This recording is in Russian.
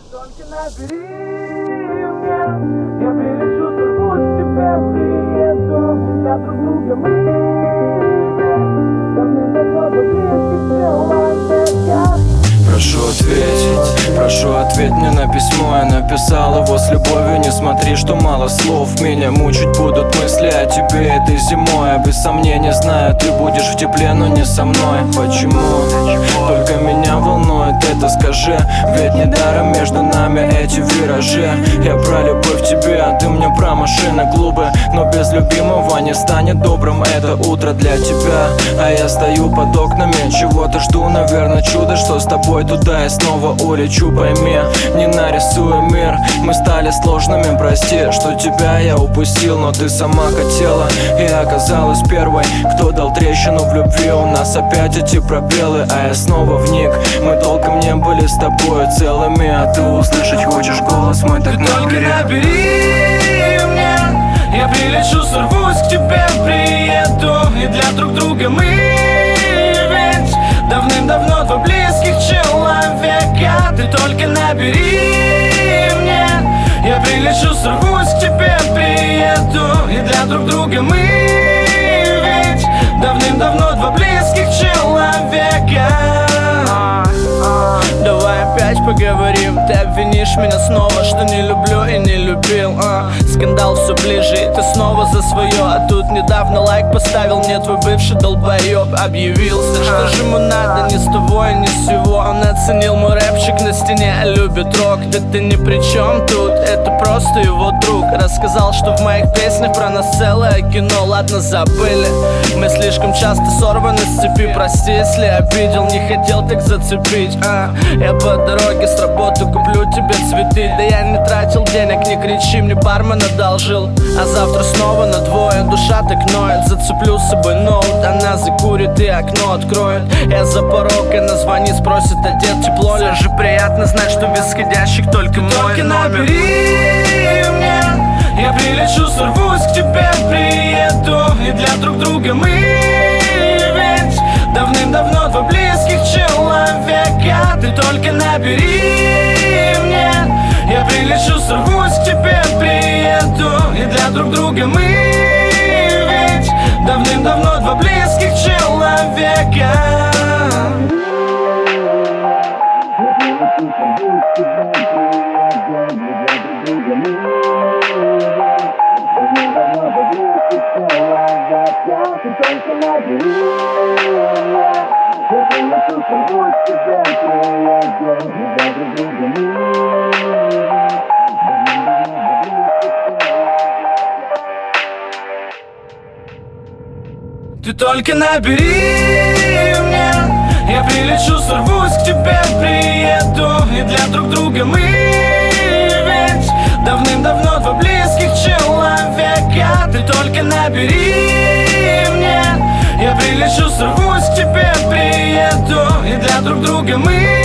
Только набери меня, я прилечу, сорвусь к тебе, приеду. Для друг друга мы давным-давно до близких человека. Прошу ответь мне на письмо. Я написал его с любовью. Не смотри, что мало слов. Меня мучить будут мысли о тебе этой зимой. Я без сомнения знаю, ты будешь в тепле, но не со мной. Почему? Только меня волнует это, скажи. Ведь недаром между нами эти виражи. Я про любовь к тебе, а ты мне про машины, клубы. Но без любимого не станет добрым это утро для тебя. А я стою под окнами, чего-то жду, наверное, чудо, что с тобой туда я снова улечу. Пойми, не нарисую мир. Мы стали сложными, прости, что тебя я упустил. Но ты сама хотела и оказалась первой, кто дал трещину в любви. У нас опять эти пробелы, а я снова вник. Мы толком не были с тобой целыми, а ты услышать хочешь голос мой, так Только набери меня, я прилечу, сорвусь к тебе, приеду. И для друг друга мы ведь давным-давно два близких человека. Ты только набери меня, я прилечу, сорвусь к тебе, приеду. И для друг друга мы ведь давным-давно два близких человека. Давай опять поговорим. Ты обвинишь меня снова, что не люблю и не любил. Скандал все ближе, и ты снова за свое. А тут недавно лайк поставил мне твой бывший долбоеб. Объявился, что же ему надо, ни с того и ни с сего. Он оценил мой рэпчик на стене, любит рок. Да ты ни при чем тут, это просто его друг. Рассказал, что в моих песнях про нас целое кино. Ладно, забыли, мы слишком часто сорваны с цепи. Прости, если обидел, не хотел так зацепить. Я по дороге с работы куплю тебе цветы. Да я не тратил денег, не кричи, мне бармен одолжил. А завтра снова на двое, душа так ноет. Зацеплю с собой ноут, она закурит и окно откроет. Я за порог, она звонит, спросит, одет тепло ли. Же приятно знать, что без сходящих только мой только номер. Набери меня, я прилечу, сорвусь к тебе, приеду. И для друг друга мы ведь давным-давно два близких человека. Ты только набери меня, я прилечу, сорвусь к тебе, приеду. И для друг друга мы ведь давным-давно два близких человека. Ты только набери меня, я прилечу, сорвусь к тебе, приеду. И для друг друга мы ведь давным-давно два близких человека. Ты только набери меня, я прилечу, сорвусь к тебе, приеду. И для друг друга мы